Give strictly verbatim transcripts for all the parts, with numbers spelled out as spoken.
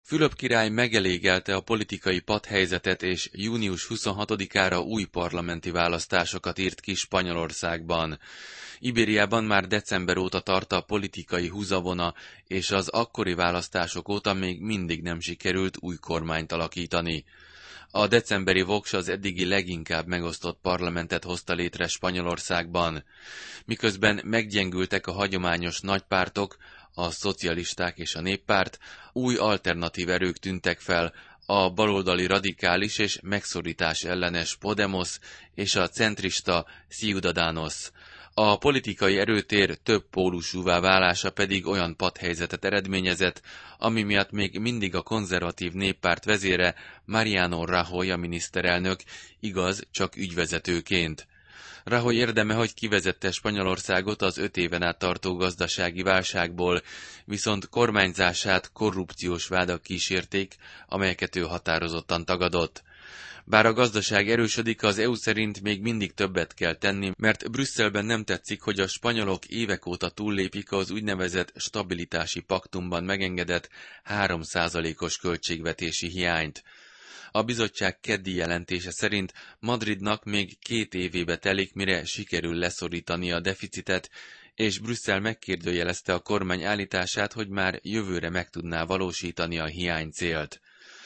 Fülöp király megelégelte a politikai patthelyzetet, és június huszonhatodikára új parlamenti választásokat írt ki Spanyolországban. Ibériában már december óta tart a politikai húzavona, és az akkori választások óta még mindig nem sikerült új kormányt alakítani. A decemberi Vox az eddigi leginkább megosztott parlamentet hozta létre Spanyolországban. Miközben meggyengültek a hagyományos nagypártok, a szocialisták és a néppárt, új alternatív erők tűntek fel, a baloldali radikális és megszorítás ellenes Podemos és a centrista Ciudadanos. A politikai erőtér több pólusúvá válása pedig olyan patthelyzetet eredményezett, ami miatt még mindig a konzervatív néppárt vezére Mariano Rajoy a miniszterelnök, igaz, csak ügyvezetőként. Rajoy érdeme, hogy kivezette Spanyolországot az öt éven át tartó gazdasági válságból, viszont kormányzását korrupciós vádak kísérték, amelyeket ő határozottan tagadott. Bár a gazdaság erősödik, az é u szerint még mindig többet kell tenni, mert Brüsszelben nem tetszik, hogy a spanyolok évek óta túllépik az úgynevezett stabilitási paktumban megengedett három százalékos költségvetési hiányt. A bizottság keddi jelentése szerint Madridnak még két évébe telik, mire sikerül leszorítani a deficitet, és Brüsszel megkérdőjelezte a kormány állítását, hogy már jövőre meg tudná valósítani a hiánycélt.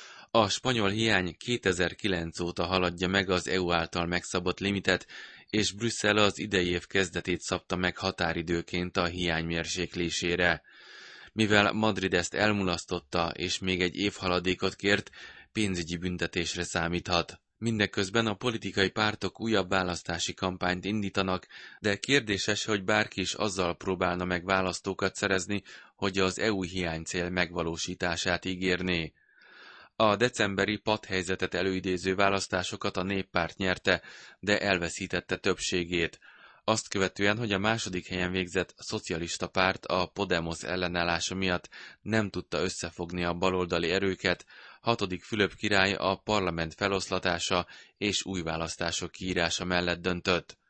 A spanyol hiány kétezer-kilenc óta haladja meg az é u által megszabott limitet, és Brüsszel az idei év kezdetét szabta meg határidőként a hiány mérséklésére. Mivel Madrid ezt elmulasztotta, és még egy év haladékot kért, pénzügyi büntetésre számíthat. Mindeközben a politikai pártok újabb választási kampányt indítanak, de kérdéses, hogy bárki is azzal próbálna meg választókat szerezni, hogy az é u hiánycél megvalósítását ígérné. A decemberi patthelyzetet előidéző választásokat a néppárt nyerte, de elveszítette többségét. Azt követően, hogy a második helyen végzett szocialista párt a Podemos ellenállása miatt nem tudta összefogni a baloldali erőket, hatodik Fülöp király a parlament feloszlatása és új választások kiírása mellett döntött.